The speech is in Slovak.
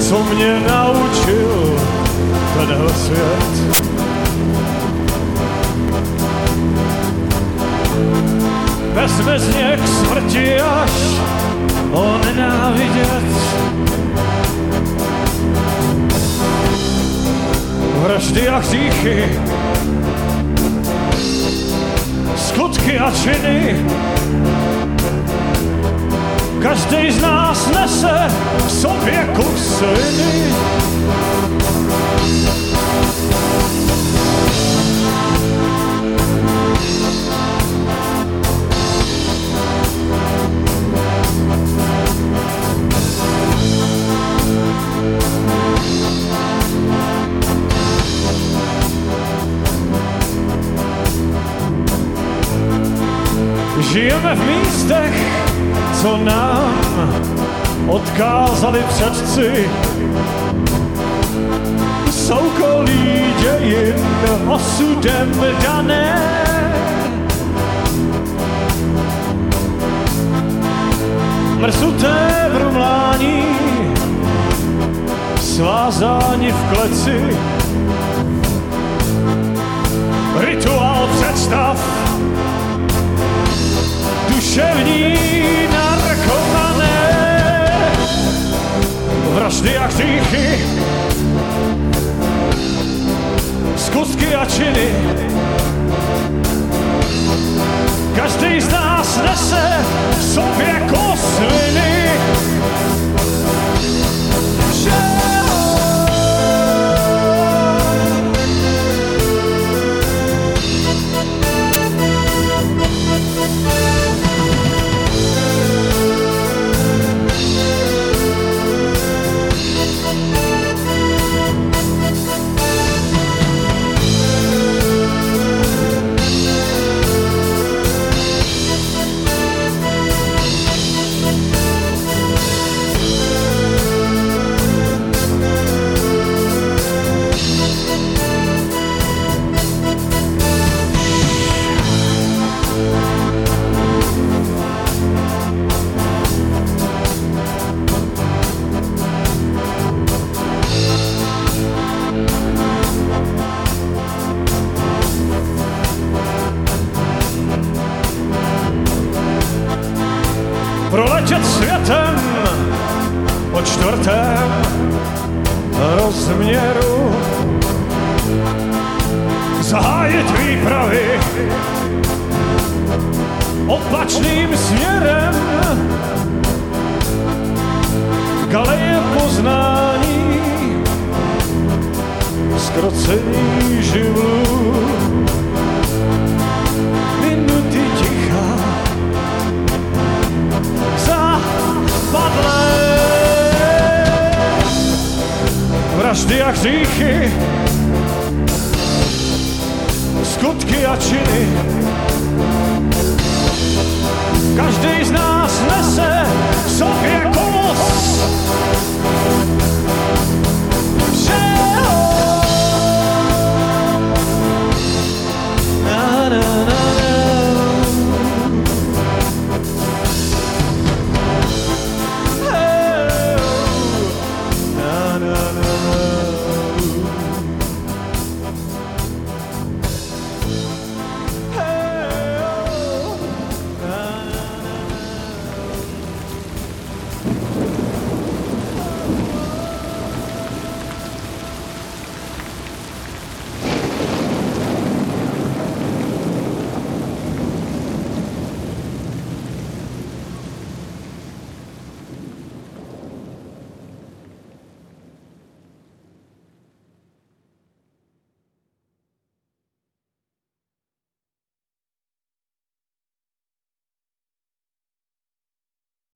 co mě naučil tenhle svět. Bezmezně k smrti až ho nenávidět. Vraždy a hříchy, skutky a činy, každý z nás nese v sobě kus viny. Žijeme v místech, co nám odkázali předci. Soukolí dějin osudem dané. Mrzuté brumlání, svázáni v kleci. Rituál představ, duševní narkomané, vraždy a hříchy, skutky a činy. Každý z nás nese v sobě kus viny. Proletět světem o čtvrtém rozměru, zahájit výpravy opačným směrem, galeje poznání, zkrocení živlů, minuty ticha, zapadlé, vraždy a hříchy, skutky a činy.